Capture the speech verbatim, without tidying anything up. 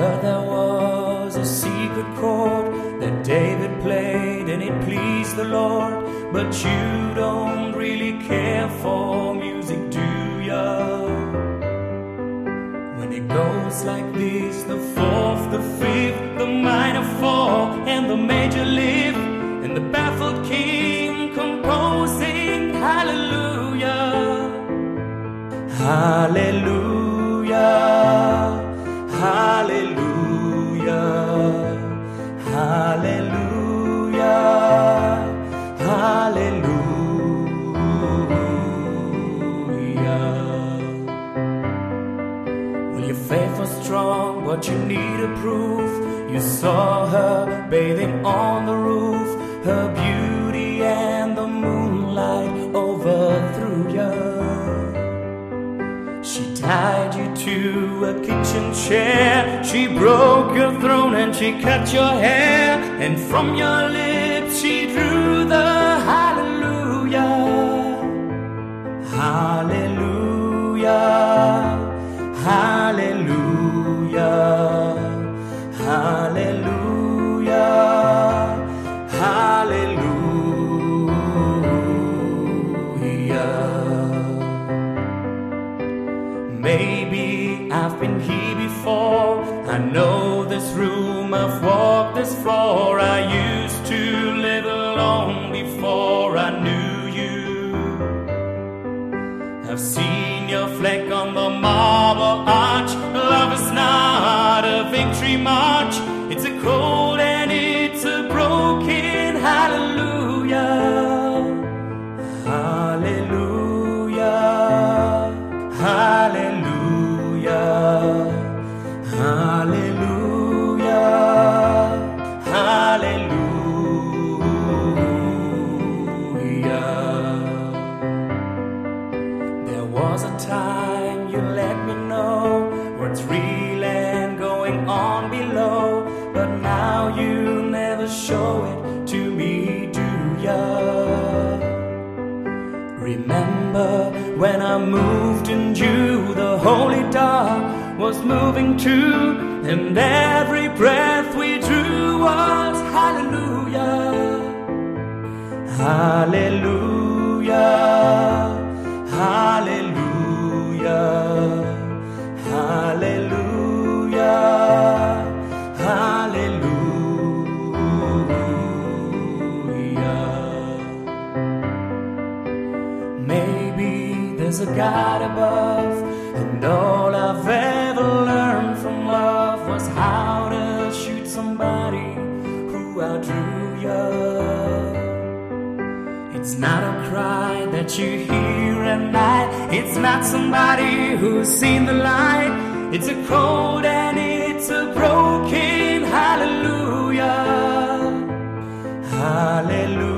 heard there was a secret chord that David played and it pleased the Lord. But you don't really care for music, do ya? When it goes like this, the fourth, the fifth, the minor fall, and the major lift, and the baffled king composing hallelujah, hallelujah, hallelujah, hallelujah, hallelujah. Well, your faith was strong, but you needed proof. You saw her bathing on the roof. Her beauty and the moonlight overthrew you. She tied you to a kitchen chair. She broke your throne and she cut your hair. And from your lips she drew the hallelujah, hallelujah, hallelujah, hallelujah, hallelujah. Maybe I've been here before. I know this room, I've walked this floor. I used to live alone before I knew you. I've seen your fleck on the marble arch. Love is not a victory march. It's a cold and it's a broken hallelujah, hallelujah, hallelujah, hallelujah, hallelujah. There was a time you let me know what's real and going on below, but now you never show it to me, do ya? Remember when I moved in you, the holy dark was moving too, and every breath we drew was hallelujah, hallelujah, hallelujah, hallelujah, hallelujah. Maybe there's a God above, and all I've ever learned from love was how to shoot somebody who outdrew you. It's not a cry that you hear at night. It's not somebody who's seen the light. It's a cold and it's a broken hallelujah, hallelujah.